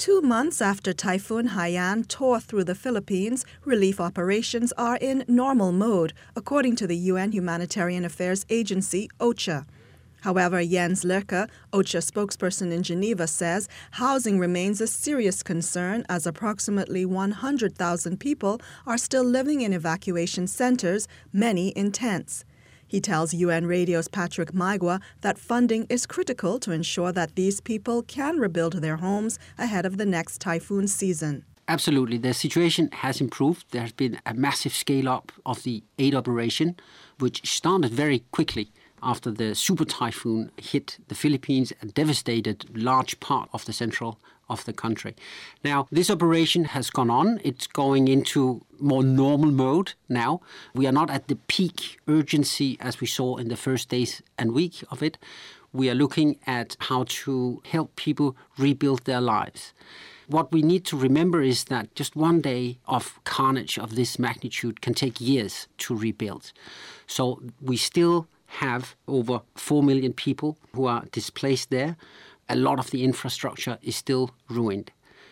2 months after Typhoon Haiyan tore through the Philippines, relief operations are in normal mode, according to the UN Humanitarian Affairs Agency, OCHA. However, Jens Lerke, OCHA spokesperson in Geneva, says housing remains a serious concern as approximately 100,000 people are still living in evacuation centers, many in tents. He tells UN Radio's Patrick Maigua that funding is critical to ensure that these people can rebuild their homes ahead of the next typhoon season. Absolutely. The situation has improved. There has been a massive scale-up of the aid operation, which started very quickly after the super typhoon hit the Philippines and devastated large part of the central of the country. Now, this operation has gone on. It's going into more normal mode now. We are not at the peak urgency as we saw in the first days and week of it. We are looking at how to help people rebuild their lives. What we need to remember is that just one day of carnage of this magnitude can take years to rebuild. So we still have over 4 million people who are displaced there. A lot of the infrastructure is still ruined.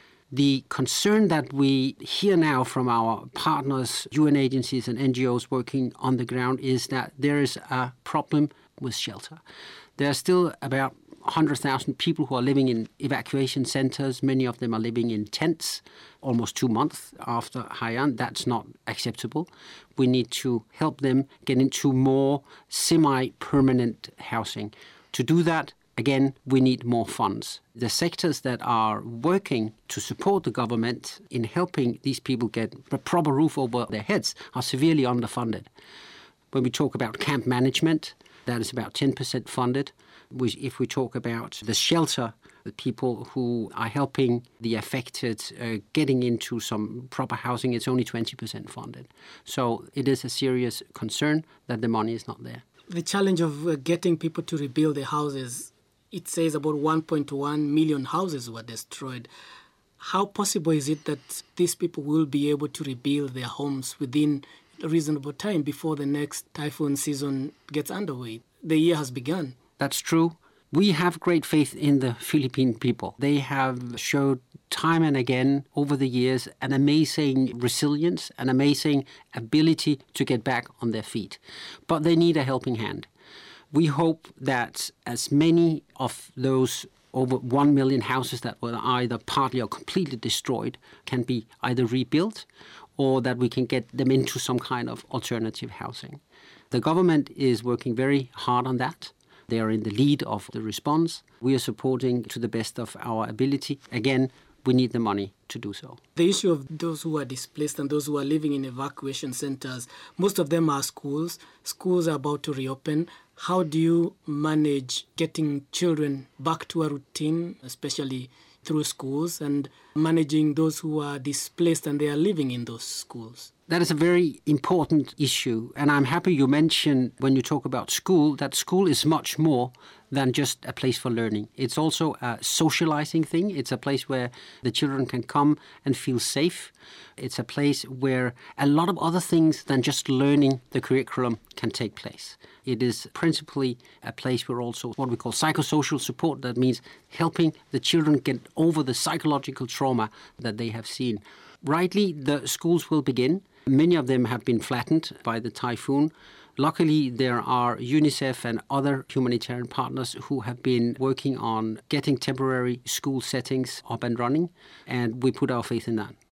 The concern that we hear now from our partners, UN agencies and NGOs working on the ground is that there is a problem with shelter. There are still about 100,000 people who are living in evacuation centers. Many of them are living in tents almost 2 months after Haiyan. That's not acceptable. We need to help them get into more semi-permanent housing. To do that, again, we need more funds. The sectors that are working to support the government in helping these people get a proper roof over their heads are severely underfunded. When we talk about camp management, that is about 10% funded. If we talk about the shelter, the people who are helping the affected getting into some proper housing, it's only 20% funded. So it is a serious concern that the money is not there. The challenge of getting people to rebuild their houses, it says about 1.1 million houses were destroyed. How possible is it that these people will be able to rebuild their homes within a reasonable time before the next typhoon season gets underway? The year has begun. That's true. We have great faith in the Philippine people. They have showed time and again over the years an amazing resilience, an amazing ability to get back on their feet. But they need a helping hand. We hope that as many of those over 1 million houses that were either partly or completely destroyed can be either rebuilt or that we can get them into some kind of alternative housing. The government is working very hard on that. They are in the lead of the response. We are supporting to the best of our ability. Again, we need the money to do so. The issue of those who are displaced and those who are living in evacuation centers, most of them are schools. Schools are about to reopen. How do you manage getting children back to a routine, especially through schools, and managing those who are displaced and they are living in those schools? That is a very important issue. And I'm happy you mentioned when you talk about school, that school is much more than just a place for learning. It's also a socializing thing. It's a place where the children can come and feel safe. It's a place where a lot of other things than just learning the curriculum can take place. It is principally a place where also what we call psychosocial support. That means helping the children get over the psychological trauma that they have seen. Rightly, the schools will begin. Many of them have been flattened by the typhoon. Luckily, there are UNICEF and other humanitarian partners who have been working on getting temporary school settings up and running, and we put our faith in that.